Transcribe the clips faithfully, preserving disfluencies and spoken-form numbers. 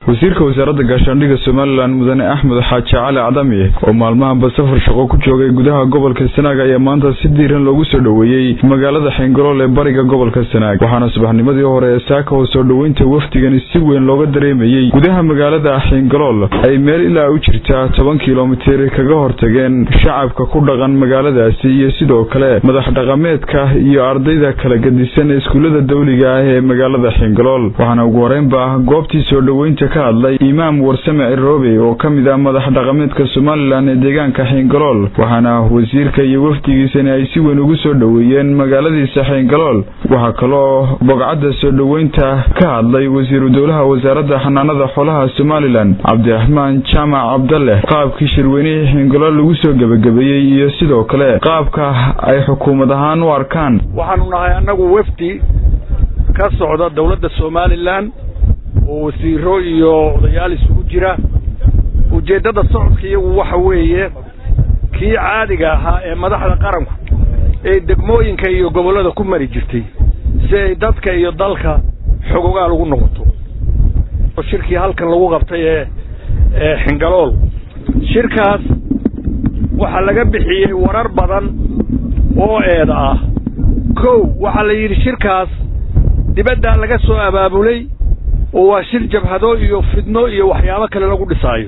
wasiirka wasaaradda gaashaandhigga Somaliland mudane Axmed Xaaji Cali Cadami oo maalmahan safar shaqo ku joogay gudaha gobolka Sanaag ayaa maanta si diiran loogu soo dhaweeyay magaalada Xingalool ee bariga gobolka Sanaag waxaana subaxnimadii hore saaka oo soo dhaweynta wafdigan si weyn looga dareemayay gudaha magaalada Xingalool ay meel ilaa u jirta toban kiiloomitir kaga hortageen shacabka ku dhaqan magaaladaasi iyo sidoo kale madax dhaqameedka iyo ardayda kala gadisan iskuulada dawliga ah ee magaalada Xingalool waxaana ugu horeynba goobtii soo dhaweynta ka hadlay imaam warsame Iroobe oo kamid ah madax dhaqameedka Somaliland ee deegaanka Xingalool waxaana wasiirka iyo wafdigiisana ay si weyn ugu soo dhaweeyeen magaaladiisa Xingalool waxa kale oo bogcadda soo dhaweynta ka hadlay wasiiru dowlaha wasaaradda xanaanada xoolaha Somaliland Cabdiraxmaan Jaamac Cabdalle qaabkii shirweynaha Xingalool lagu soo gabagabeeyay iyo sidoo kale qaabka ay xukuumad ahaan u arkaan waxaanu nahay anagu wafdi ka socda dawladda Somaliland oo wasiiro iyo odayaal isugu jira ujeedada socodka iyagu waxa weeye kii caadiga ahaa ee madaxda qaranku ee degmooyinka iyo gobolada ku mari jirtay si ay dadka iyo dalka xogogaa lagu noqoto shirkii halkan lagu qabtay ee Xingalool shirkaas waxa laga bixiyay warar badan oo eeda ah kow waxa la yiri shirkaas dibadda laga soo abaabulay oo waa shir jabhado iyo fidno iyo waxyaabo kale lagu dhisaayo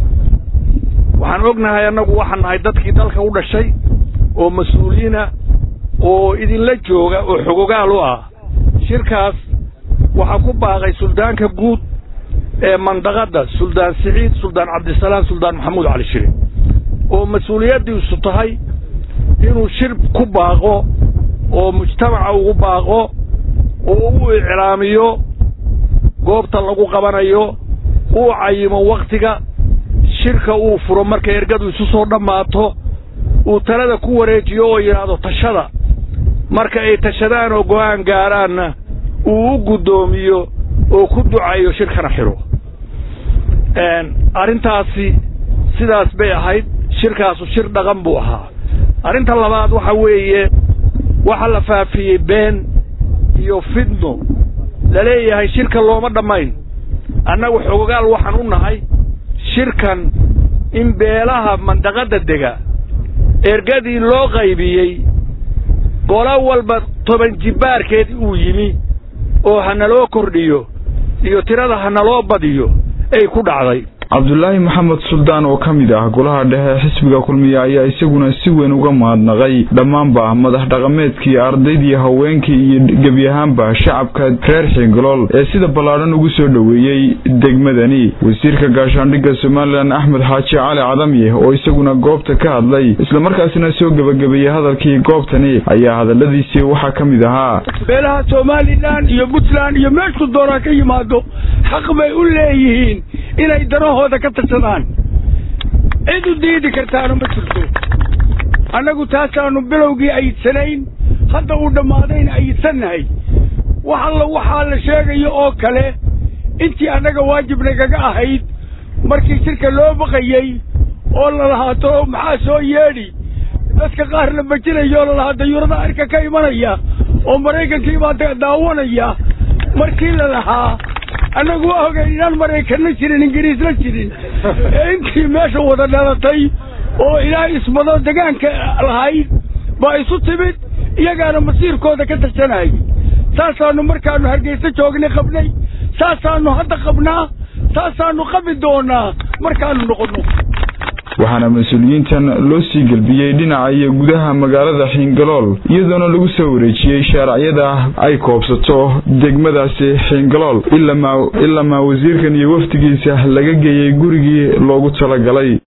waxaan ognahay anagu waxaan nahay dadkii dalka u dhashay oo mas'uuliina oo idin la jooga oo xogogaal u ah shirkaas waxa ku baaqay suldaanka guud ee mandaqada suldaan Saciid suldaan Cabdisalaam suldaan Maxamuud Cali Shire oo mas'uuliyadiisu tahay inuu shir ku baaqo oo mujtamaca ugu baaqo oo uu iclaamiyo goobta lagu qabanayo uu cayimo waqtiga shirka uu furo marka ergadu isu soo dhamaato uu talada ku wareejiyo oo yiraahdo tashada marka ay tashadaan oo go'aan gaaraan uu gudoomiyo oo ku ducayo shirkana xiro een arintaasi sidaas bay ahayd shirkaas shir dhaqan buu ahaa arinta labaad waxa weeye waxa la faafiyay been iyo fidno laleeyahay shirka looma dhamayn annagu xogogaal waxaan u nahay shirkan in beelaha mandaqada dega ergadii loo qaybiyay gola walba toban jibaarkeed uu yimi oo hana loo kordhiyo iyo tirada hana loo badiyo ay ku dhacday Abdullaahi Maxamed Suldaan oo kamid ah golaha dhexe xisbiga kulmiya ayaa isaguna si weyn uga mahadnaqay dhamaanba madax dhaqameedkii ardaydii haweenkii iyo gabiyahaanba shacabka reer Xingalool ee sida balaaran ugu soo dhaweeyay degmadani wasiirka gaashaandhigga Somaliland Axmed Xaaji Cali Cadami oo isaguna goobta ka hadlay isla markaasina soo gabagabeeyay hadalkii goobtani ayaa hadaladiisii waxa kamid ahaa beelaha Somaliland iyo Puntland iyo meesha doona ka yimaado xaq bay u leeyihiin inay darahooda ka tirsadaan cid u diidi kartaan ma jirto anagu taasaanu bilowgii ay sanayn hadda uu dhamaadeen ay sanahay waxa la waxa la sheegayo oo kale intii anaga waajib nagaga ahayd markii shirka loo baqayay oo la lahaato maxaa soo yeedhi dadka qaar la bajinayo la lahaato yurada arka ka imanaya oo Mareykankii baa daawanaya markii la lahaa anagu oogay inaan Mareykan jirin Ingiriis la jirin intii meesha wada dhalatay oo ilaahay ismado deegaanka lahayd baa isu timid iyagana masiirkooda ka tashanay saasaanu markaanu Hargeysa joognay qabnay saasaanu hadda qabnaa saasaanu qabi doonaa markaanu noqono waxaana mas'uuliyiintan loo sii galbiyay dhinaca iyo gudaha magaalada Xingalool iyadoo lagu soo wareejiyay sharciyada ay koobsato degmadaasi Xingalool ilaa ma ilaa ma wasiirkan iyo wafdigiisa laga geeyay gurigii loogu talagalay